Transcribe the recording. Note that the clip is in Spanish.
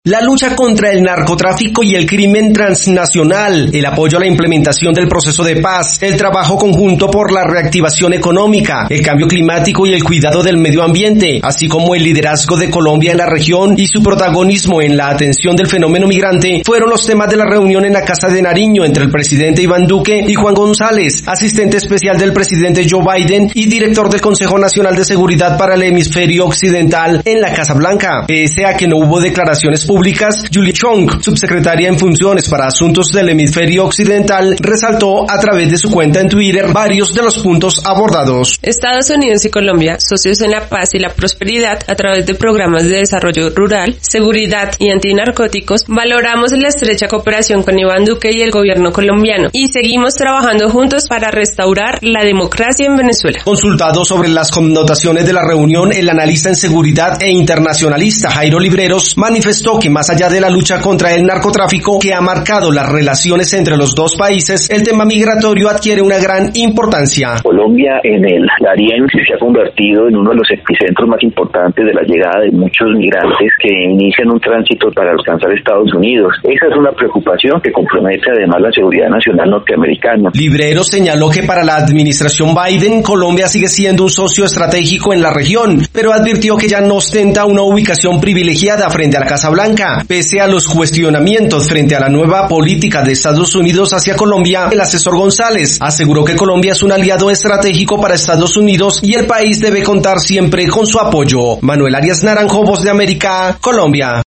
La lucha contra el narcotráfico y el crimen transnacional, el apoyo a la implementación del proceso de paz, el trabajo conjunto por la reactivación económica, el cambio climático y el cuidado del medio ambiente, así como el liderazgo de Colombia en la región y su protagonismo en la atención del fenómeno migrante, fueron los temas de la reunión en la Casa de Nariño entre el presidente Iván Duque y Juan González, asistente especial del presidente Joe Biden y director del Consejo Nacional de Seguridad para el Hemisferio Occidental en la Casa Blanca. Pese a que no hubo declaraciones públicas, Julie Chung, subsecretaria en funciones para asuntos del hemisferio occidental, resaltó a través de su cuenta en Twitter varios de los puntos abordados. Estados Unidos y Colombia, socios en la paz y la prosperidad a través de programas de desarrollo rural, seguridad y antinarcóticos, valoramos la estrecha cooperación con Iván Duque y el gobierno colombiano y seguimos trabajando juntos para restaurar la democracia en Venezuela. Consultado sobre las connotaciones de la reunión, el analista en seguridad e internacionalista Jairo Libreros manifestó que más allá de la lucha contra el narcotráfico que ha marcado las relaciones entre los dos países, el tema migratorio adquiere una gran importancia. Colombia en el Darién se ha convertido en uno de los epicentros más importantes de la llegada de muchos migrantes que inician un tránsito para alcanzar Estados Unidos. Esa es una preocupación que compromete además la seguridad nacional norteamericana. Libreros señaló que para la administración Biden, Colombia sigue siendo un socio estratégico en la región, pero advirtió que ya no ostenta una ubicación privilegiada frente a la Casa Blanca. Pese a los cuestionamientos frente a la nueva política de Estados Unidos hacia Colombia, el asesor González aseguró que Colombia es un aliado estratégico para Estados Unidos y el país debe contar siempre con su apoyo. Manuel Arias Naranjo, Voz de América, Colombia.